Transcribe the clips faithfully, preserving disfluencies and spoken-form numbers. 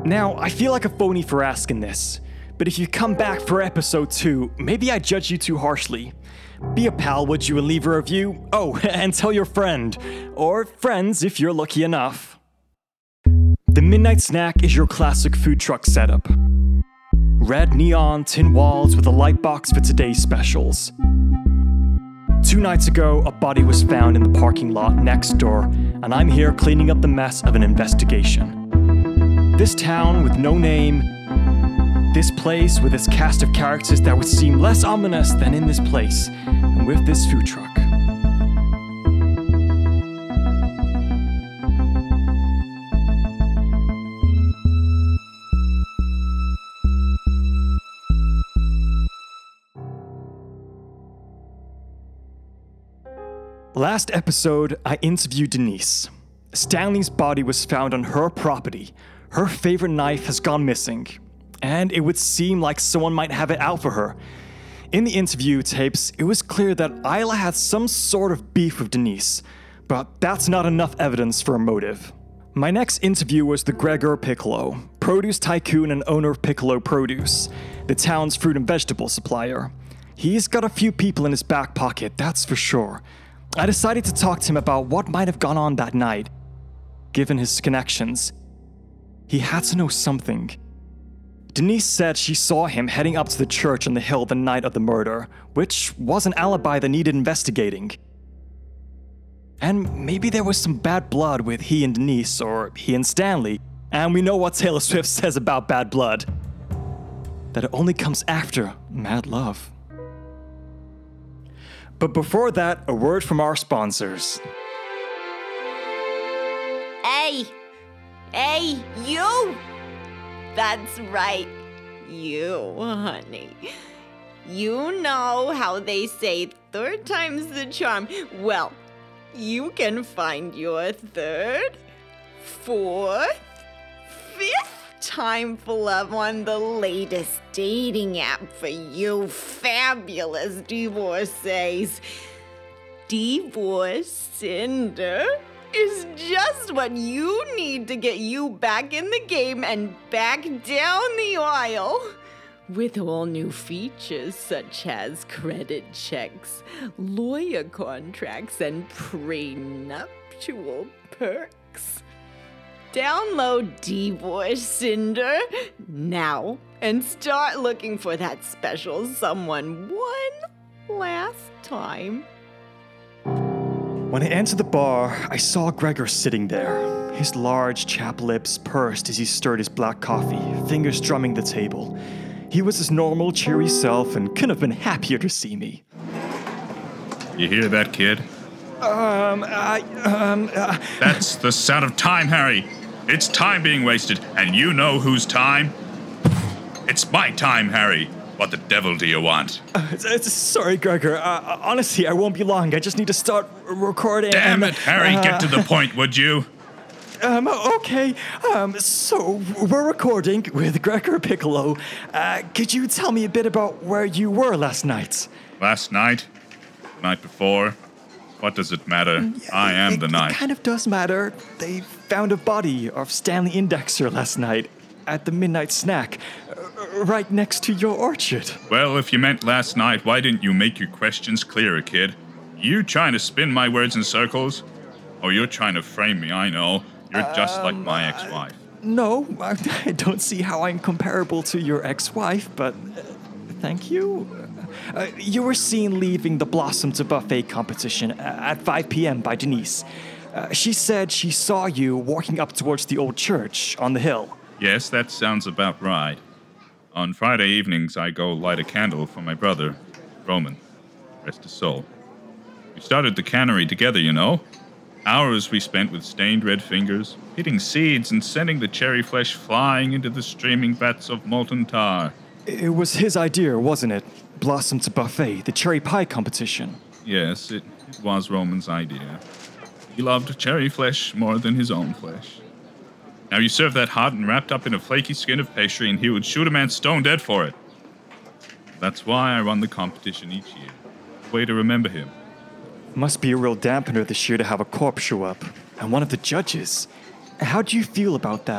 Now, I feel like a phony for asking this, but if you come back for episode two, maybe I judge you too harshly. Be a pal, would you, and leave a review? Oh, and tell your friend. Or friends, if you're lucky enough. The Midnight Snack is your classic food truck setup. Red neon tin walls with a light box for today's specials. Two nights ago, a body was found in the parking lot next door, and I'm here cleaning up the mess of an investigation. This town with no name, this place with its cast of characters that would seem less ominous than in this place, and with this food truck. Last episode, I interviewed Denise. Stanley's body was found on her property. Her favorite knife has gone missing, and it would seem like someone might have it out for her. In the interview tapes, it was clear that Isla had some sort of beef with Denise, but that's not enough evidence for a motive. My next interview was the Gregor Piccolo, produce tycoon and owner of Piccolo Produce, the town's fruit and vegetable supplier. He's got a few people in his back pocket, that's for sure. I decided to talk to him about what might have gone on that night. Given his connections, he had to know something. Denise said she saw him heading up to the church on the hill the night of the murder, which was an alibi that needed investigating. And maybe there was some bad blood with he and Denise, or he and Stanley, and we know what Taylor Swift says about bad blood. That it only comes after mad love. But before that, a word from our sponsors. Hey! Hey, you! That's right, you, honey. You know how they say third time's the charm. Well, you can find your third, fourth, fifth time for love on the latest dating app for you fabulous divorcees. Divorcinder is just what you need to get you back in the game and back down the aisle. With all new features such as credit checks, lawyer contracts, and prenuptial perks. Download Divorcinder now and start looking for that special someone one last time. When I entered the bar, I saw Gregor sitting there, his large chapped lips pursed as he stirred his black coffee, fingers drumming the table. He was his normal, cheery self and couldn't have been happier to see me. You hear that, kid? Um, I, um, uh... That's the sound of time, Harry. It's time being wasted, and you know whose time? It's my time, Harry. What the devil do you want? Uh, it's, it's, sorry, Gregor. Uh, honestly, I won't be long. I just need to start r- recording. Damn um, it, Harry, uh, get to the point, would you? Um, okay. Um, so, we're recording with Gregor Piccolo. Uh, could you tell me a bit about where you were last night? Last night? Night before? What does it matter? Yeah, I am it, the night. It kind of does matter. They found a body of Stanley Indexer last night at the Midnight Snack, uh, right next to your orchard. Well, if you meant last night, why didn't you make your questions clearer, kid? You trying to spin my words in circles? Oh, you're trying to frame me, I know. You're just um, like my ex-wife. Uh, no, I, I don't see how I'm comparable to your ex-wife, but uh, thank you. Uh, you were seen leaving the Blossom to Buffet competition at five p.m. by Denise. Uh, she said she saw you walking up towards the old church on the hill. Yes, that sounds about right. On Friday evenings, I go light a candle for my brother, Roman. Rest his soul. We started the cannery together, you know. Hours we spent with stained red fingers, hitting seeds and sending the cherry flesh flying into the streaming vats of molten tar. It was his idea, wasn't it? Blossom to Buffet, the cherry pie competition. Yes, it, it was Roman's idea. He loved cherry flesh more than his own flesh. Now you serve that hot and wrapped up in a flaky skin of pastry, and he would shoot a man stone dead for it. That's why I run the competition each year. Way to remember him. Must be a real dampener this year to have a corpse show up. And one of the judges. How do you feel about that?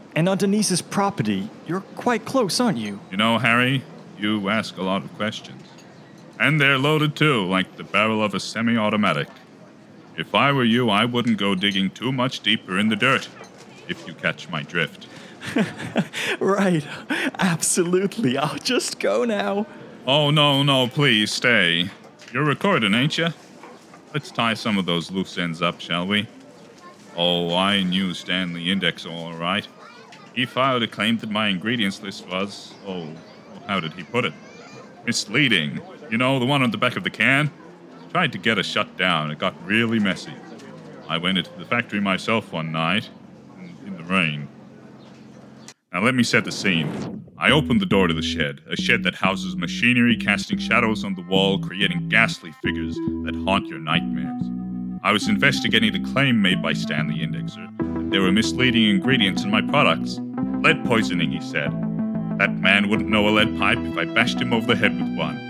And on Denise's property, you're quite close, aren't you? You know, Harry, you ask a lot of questions. And they're loaded too, like the barrel of a semi-automatic. If I were you, I wouldn't go digging too much deeper in the dirt, if you catch my drift. Right. Absolutely. I'll just go now. Oh, no, no, please, stay. You're recording, ain't you? Let's tie some of those loose ends up, shall we? Oh, I knew Stanley Index all right. He filed a claim that my ingredients list was, oh, how did he put it? Misleading. You know, the one on the back of the can? Tried to get us shut down. It got really messy. I went into the factory myself one night, in the rain. Now let me set the scene. I opened the door to the shed, a shed that houses machinery casting shadows on the wall, creating ghastly figures that haunt your nightmares. I was investigating the claim made by Stanley Indexer that there were misleading ingredients in my products. Lead poisoning, he said. That man wouldn't know a lead pipe if I bashed him over the head with one.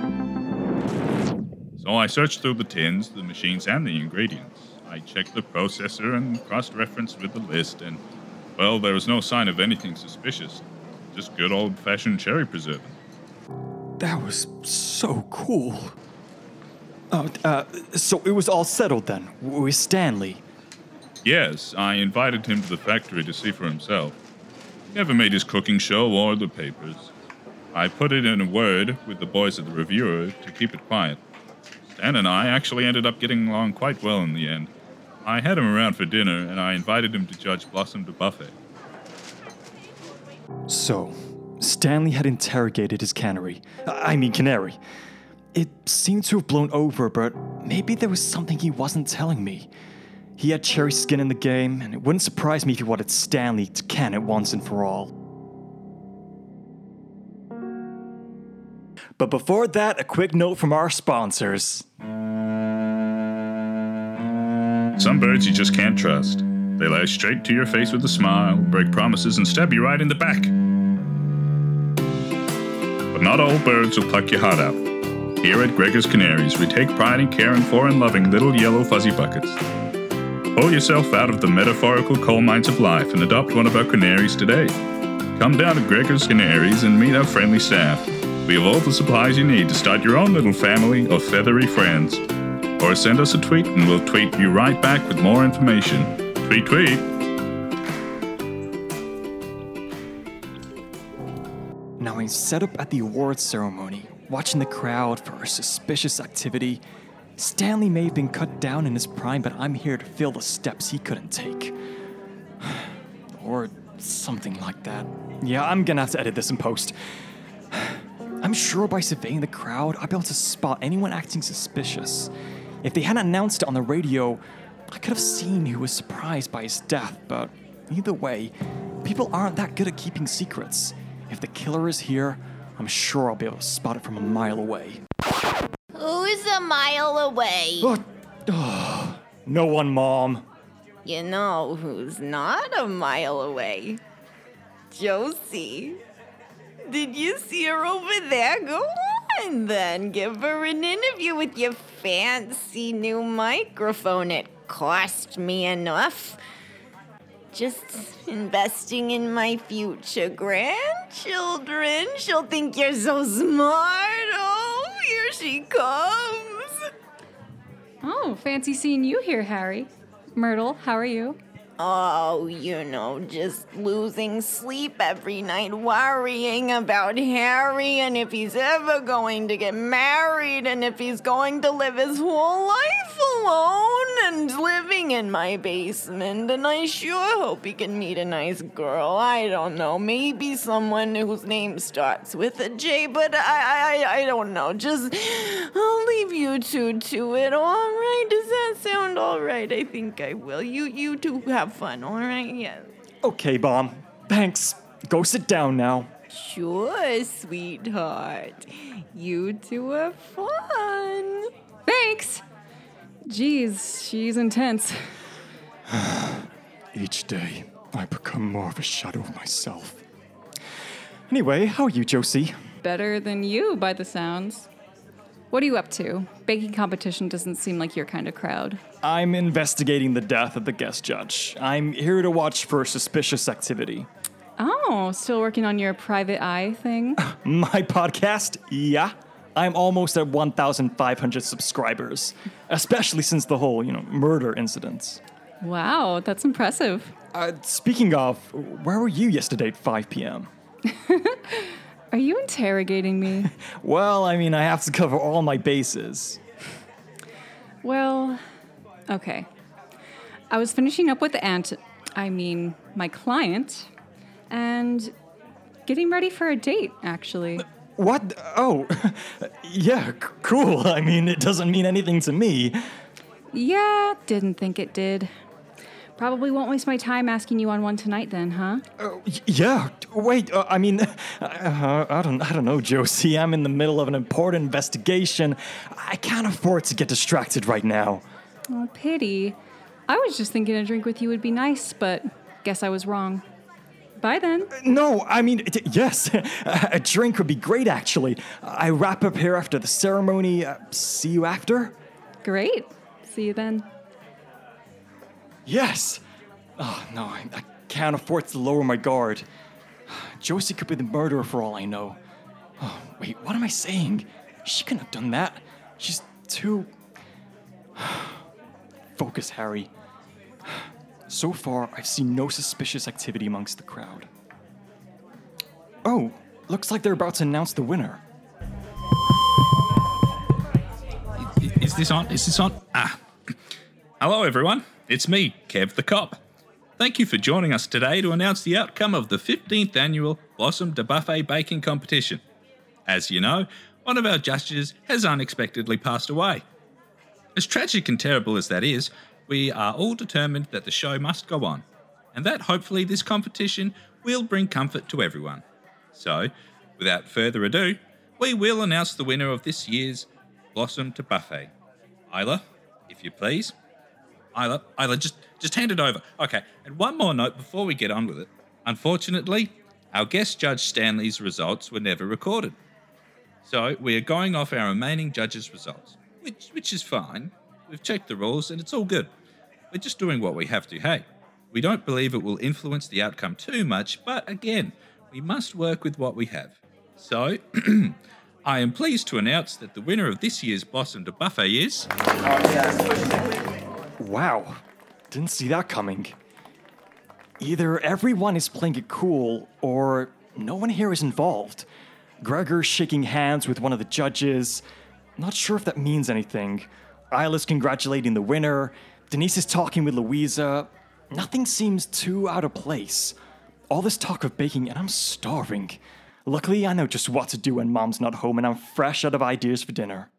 So I searched through the tins, the machines, and the ingredients. I checked the processor and cross-referenced with the list, and, well, there was no sign of anything suspicious. Just good old-fashioned cherry preserving. That was so cool. Oh, uh, so it was all settled then, with Stanley? Yes, I invited him to the factory to see for himself. He never made his cooking show or the papers. I put it in a word with the boys at the Reviewer to keep it quiet. Stan and I actually ended up getting along quite well in the end. I had him around for dinner, and I invited him to judge Blossom to Buffet. So, Stanley had interrogated his cannery. I mean, canary. It seemed to have blown over, but maybe there was something he wasn't telling me. He had cherry skin in the game, and it wouldn't surprise me if he wanted Stanley to can it once and for all. But before that, a quick note from our sponsors. Some birds you just can't trust. They lie straight to your face with a smile, break promises, and stab you right in the back. But not all birds will pluck your heart out. Here at Gregor's Canaries, we take pride in caring for and loving little yellow fuzzy buckets. Pull yourself out of the metaphorical coal mines of life and adopt one of our canaries today. Come down to Gregor's Canaries and meet our friendly staff. We have all the supplies you need to start your own little family of feathery friends. Or send us a tweet and we'll tweet you right back with more information. Tweet, tweet. Now I'm set up at the awards ceremony, watching the crowd for suspicious activity. Stanley may have been cut down in his prime, but I'm here to fill the steps he couldn't take. Or something like that. Yeah, I'm gonna have to edit this in post. I'm sure by surveying the crowd, I'll be able to spot anyone acting suspicious. If they hadn't announced it on the radio, I could have seen who was surprised by his death, but either way, people aren't that good at keeping secrets. If the killer is here, I'm sure I'll be able to spot it from a mile away. Who's a mile away? Oh, oh, no one, Mom. You know who's not a mile away? Josie. Did you see her over there? Go on then. Give her an interview with your fancy new microphone. It cost me enough. Just investing in my future grandchildren. She'll think you're so smart. Oh, here she comes. Oh, fancy seeing you here, Harry. Myrtle, how are you? Oh, you know, just losing sleep every night, worrying about Harry and if he's ever going to get married and if he's going to live his whole life alone and living in my basement. And I sure hope he can meet a nice girl. I don't know, maybe someone whose name starts with a J, but I, I, I don't know. Just, I'll leave you two to it, all right? Does that sound all right? I think I will. You, you two have fun, all right? Yeah. Okay, Mom. Thanks. Go sit down now. Sure, sweetheart. You two have fun. Thanks! Geez, she's intense. Each day, I become more of a shadow of myself. Anyway, how are you, Josie? Better than you, by the sounds. What are you up to? Baking competition doesn't seem like your kind of crowd. I'm investigating the death of the guest judge. I'm here to watch for suspicious activity. Oh, still working on your private eye thing? My podcast? Yeah. I'm almost at one thousand five hundred subscribers, especially since the whole, you know, murder incidents. Wow, that's impressive. Uh, speaking of, where were you yesterday at five p.m.? Are you interrogating me? Well, I mean, I have to cover all my bases. Well, okay. I was finishing up with Ant, I mean, my client, and getting ready for a date, actually. What? Oh, yeah, c- cool. I mean, it doesn't mean anything to me. Yeah, didn't think it did. Probably won't waste my time asking you on one tonight then, huh? Uh, y- yeah. Wait. Uh, I mean, uh, I don't. I don't know, Josie. I'm in the middle of an important investigation. I can't afford to get distracted right now. Oh, pity. I was just thinking a drink with you would be nice, but guess I was wrong. Bye then. No, I mean, t- yes, a drink would be great. Actually, I wrap up here after the ceremony. Uh, see you after. Great. See you then. Yes. Oh no, I, I can't afford to lower my guard. Josie could be the murderer for all I know. Oh, wait, what am I saying? She couldn't have done that. She's too... Focus, Harry. So far, I've seen no suspicious activity amongst the crowd. Oh, looks like they're about to announce the winner. I- Is this on? Is this on? Ah. Hello, everyone. It's me, Kev the Cop. Thank you for joining us today to announce the outcome of the fifteenth annual Blossom de Buffet Baking Competition. As you know, one of our judges has unexpectedly passed away. As tragic and terrible as that is, we are all determined that the show must go on, and that hopefully this competition will bring comfort to everyone. So, without further ado, we will announce the winner of this year's Blossom to Buffet. Isla, if you please. Isla, Isla, just, just hand it over. Okay, and one more note before we get on with it. Unfortunately, our guest judge Stanley's results were never recorded. So we are going off our remaining judges' results, which, which is fine. We've checked the rules and it's all good. We're just doing what we have to, hey. We don't believe it will influence the outcome too much, but again, we must work with what we have. So, I am pleased to announce that the winner of this year's Blossom de Buffet is... Wow, didn't see that coming. Either everyone is playing it cool, or no one here is involved. Gregor's shaking hands with one of the judges. Not sure if that means anything. Isla's congratulating the winner. Denise is talking with Louisa. Nothing seems too out of place. All this talk of baking, and I'm starving. Luckily, I know just what to do when Mom's not home and I'm fresh out of ideas for dinner.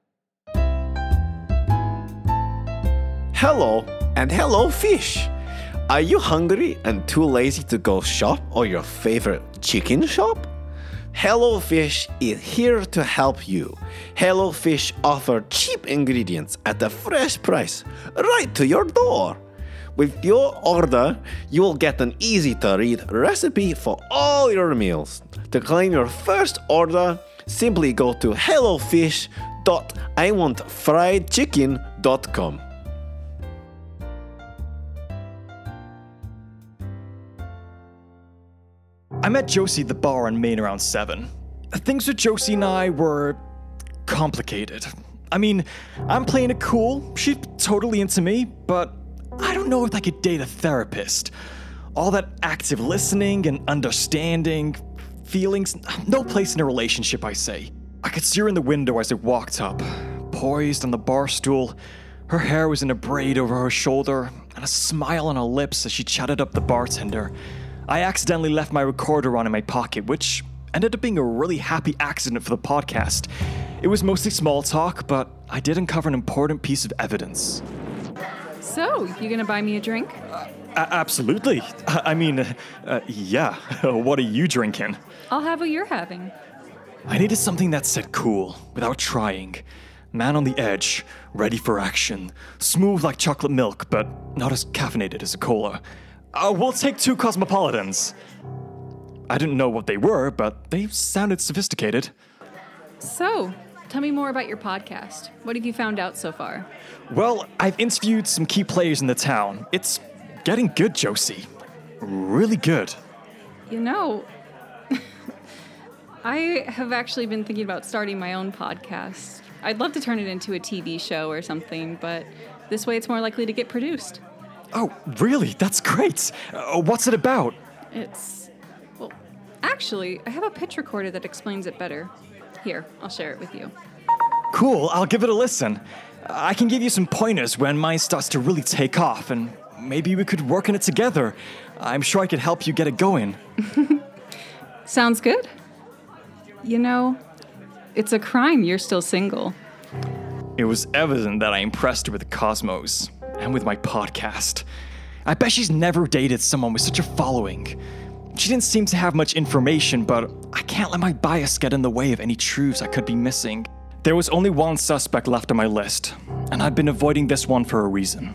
Hello, and hello, fish! Are you hungry and too lazy to go shop or your favorite chicken shop? Hello Fish is here to help you. Hello Fish offers cheap ingredients at a fresh price right to your door. With your order, you will get an easy-to-read recipe for all your meals. To claim your first order, simply go to hello fish dot I want fried chicken dot com. I met Josie at the bar on Main around seven. Things with Josie and I were complicated. I mean, I'm playing it cool, she's totally into me, but I don't know if I could date a therapist. All that active listening and understanding, feelings, no place in a relationship, I say. I could see her in the window as I walked up, poised on the bar stool. Her hair was in a braid over her shoulder, and a smile on her lips as she chatted up the bartender. I accidentally left my recorder on in my pocket, which ended up being a really happy accident for the podcast. It was mostly small talk, but I did uncover an important piece of evidence. So, you gonna buy me a drink? Uh, a- absolutely. I, I mean, uh, uh, yeah. What are you drinking? I'll have what you're having. I needed something that said cool, without trying. Man on the edge, ready for action. Smooth like chocolate milk, but not as caffeinated as a cola. Uh, we'll take two Cosmopolitans. I didn't know what they were, but they sounded sophisticated. So, tell me more about your podcast. What have you found out so far? Well, I've interviewed some key players in the town. It's getting good, Josie. Really good. You know, I have actually been thinking about starting my own podcast. I'd love to turn it into a T V show or something, but this way it's more likely to get produced. Oh, really? That's great. Uh, what's it about? It's, well, actually, I have a pitch recorder that explains it better. Here, I'll share it with you. Cool, I'll give it a listen. I can give you some pointers when mine starts to really take off, and maybe we could work on it together. I'm sure I could help you get it going. Sounds good. You know, it's a crime you're still single. It was evident that I impressed her with Cosmos and with my podcast. I bet she's never dated someone with such a following. She didn't seem to have much information, but I can't let my bias get in the way of any truths I could be missing. There was only one suspect left on my list, and I've been avoiding this one for a reason.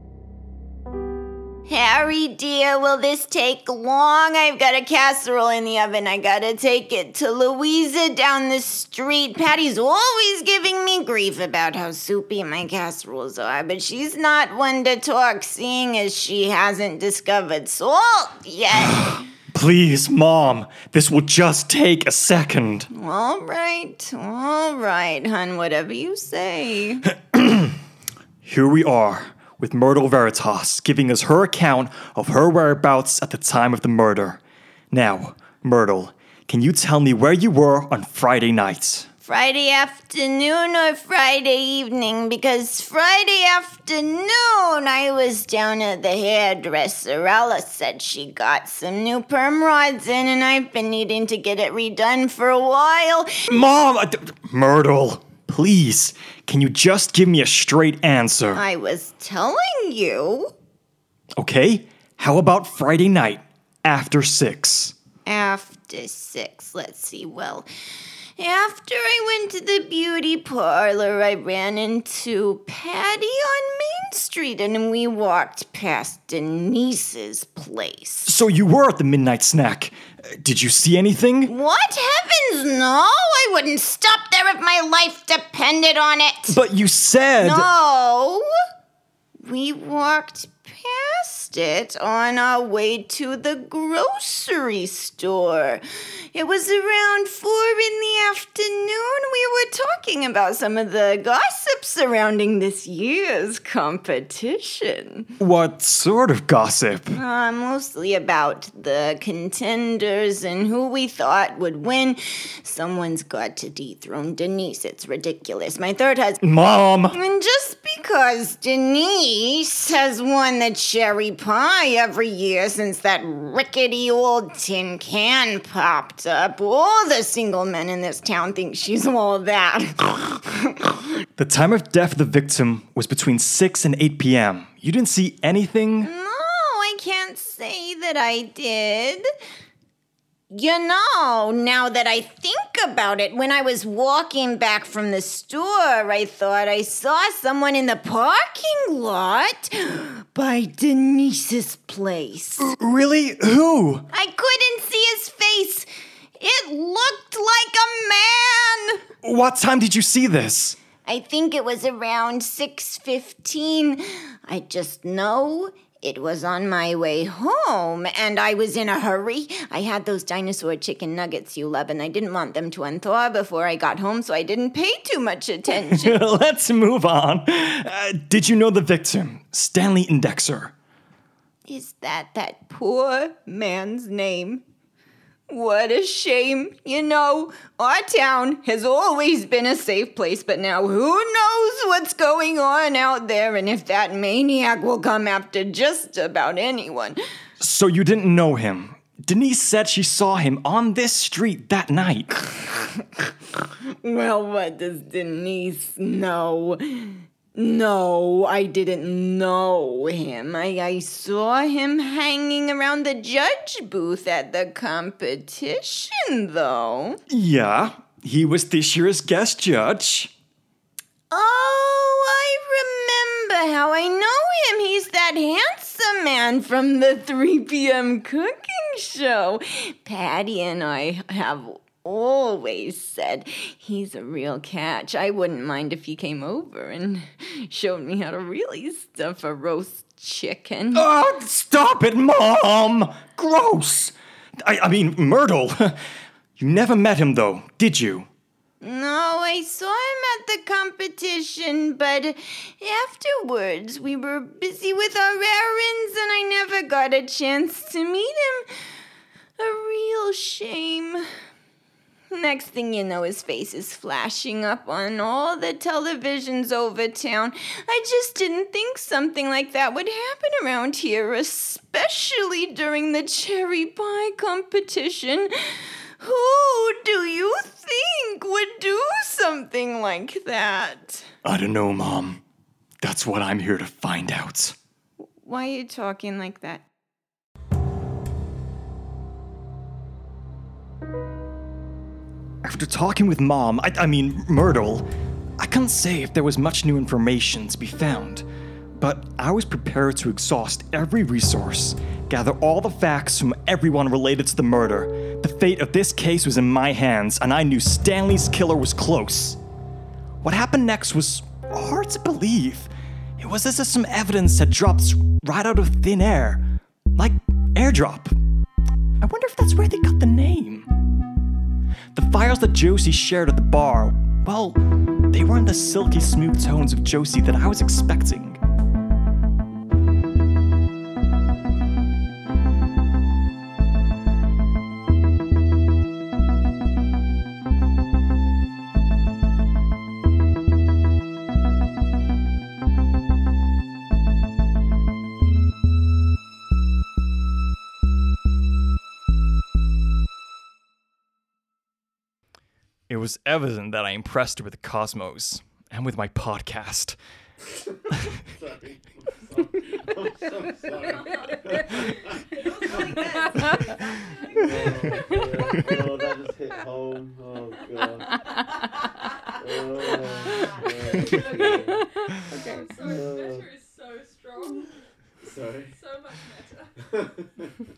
Harry, dear, will this take long? I've got a casserole in the oven. I gotta take it to Louisa down the street. Patty's always giving me grief about how soupy my casseroles are, but she's not one to talk, seeing as she hasn't discovered salt yet. Please, Mom, this will just take a second. All right, all right, hun, whatever you say. Here we are, with Myrtle Veritas giving us her account of her whereabouts at the time of the murder. Now, Myrtle, can you tell me where you were on Friday night? Friday afternoon or Friday evening? Because Friday afternoon I was down at the hairdresser. Ella said she got some new perm rods in and I've been needing to get it redone for a while. Mom! uh, d- Myrtle, please, can you just give me a straight answer? I was telling you. Okay, how about Friday night, after six? After six, let's see, well... After I went to the beauty parlor, I ran into Patty on Main Street and we walked past Denise's place. So you were at the midnight snack. Uh, Did you see anything? What? Heavens, no! I wouldn't stop there if my life depended on it. But you said... No! We walked past it on our way to the grocery store. It was around four in the afternoon. We were talking about some of the gossip surrounding this year's competition. What sort of gossip? Uh, mostly about the contenders and who we thought would win. Someone's got to dethrone Denise. It's ridiculous. My third husband... Mom! And just because Denise has won the cherry pie every year since that rickety old tin can popped up, all the single men in this town think she's all that. The time of death of the victim was between six and eight p.m. You didn't see anything? No, I can't say that I did. You know, now that I think about it, when I was walking back from the store, I thought I saw someone in the parking lot by Denise's place. Really? Who? I couldn't see his face. It looked like a man. What time did you see this? I think it was around six fifteen. I just know it was on my way home, and I was in a hurry. I had those dinosaur chicken nuggets you love, and I didn't want them to unthaw before I got home, so I didn't pay too much attention. Let's move on. Uh, did you know the victim, Stanley Indexer? Is that that poor man's name? What a shame. You know, our town has always been a safe place, but now who knows what's going on out there and if that maniac will come after just about anyone. So you didn't know him. Denise said she saw him on this street that night. Well, what does Denise know? No, I didn't know him. I, I saw him hanging around the judge booth at the competition, though. Yeah, he was this year's guest judge. Oh, I remember how I know him. He's that handsome man from the three p.m. cooking show. Patty and I have always said he's a real catch. I wouldn't mind if he came over and showed me how to really stuff a roast chicken. Oh, stop it, Mom! Gross! I, I mean, Myrtle. You never met him, though, did you? No, I saw him at the competition, but afterwards we were busy with our errands and I never got a chance to meet him. A real shame. Next thing you know, his face is flashing up on all the televisions over town. I just didn't think something like that would happen around here, especially during the cherry pie competition. Who do you think would do something like that? I don't know, Mom. That's what I'm here to find out. Why are you talking like that? After talking with Mom, I, I mean, Myrtle, I can't say if there was much new information to be found, but I was prepared to exhaust every resource, gather all the facts from everyone related to the murder. The fate of this case was in my hands, and I knew Stanley's killer was close. What happened next was hard to believe. It was as if some evidence had dropped right out of thin air, like airdrop. I wonder if that's where they got the name. The files that Josie shared at the bar, well, they weren't the silky smooth tones of Josie that I was expecting. It was evident that I impressed her with Cosmos and with my podcast. Sorry. I'm so sorry. oh, oh, that just hit home. Oh, God. Oh, Okay. So, meta is so strong. Sorry. So much meta.